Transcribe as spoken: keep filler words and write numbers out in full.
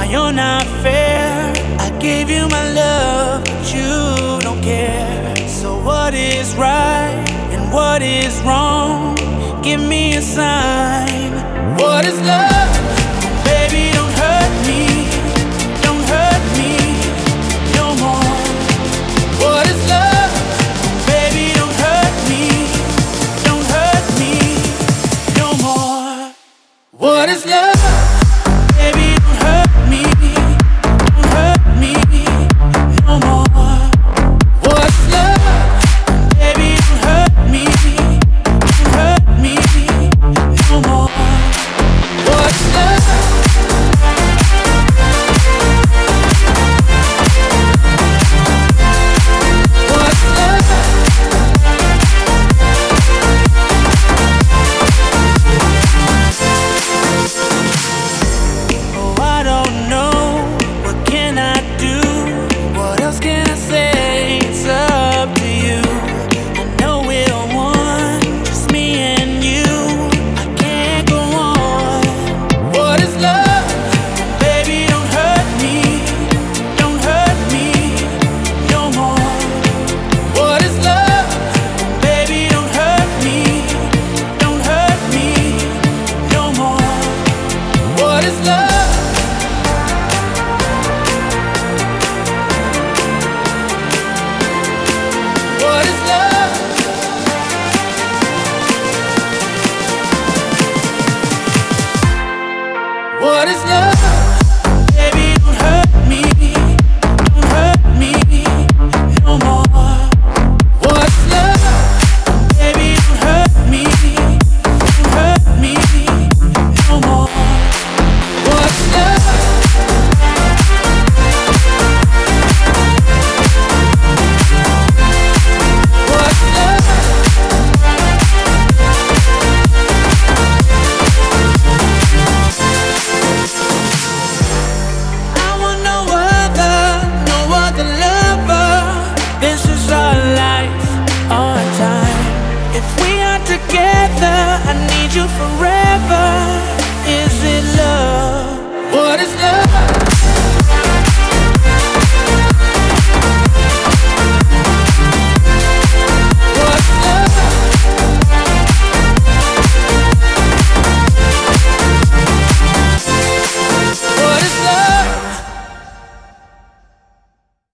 you're not fair. I gave you my love, but you don't care. So what is right and what is wrong? Give me a sign. What is love? Baby, don't hurt me, don't hurt me no more. What is love? Baby, don't hurt me, don't hurt me no more. What is love?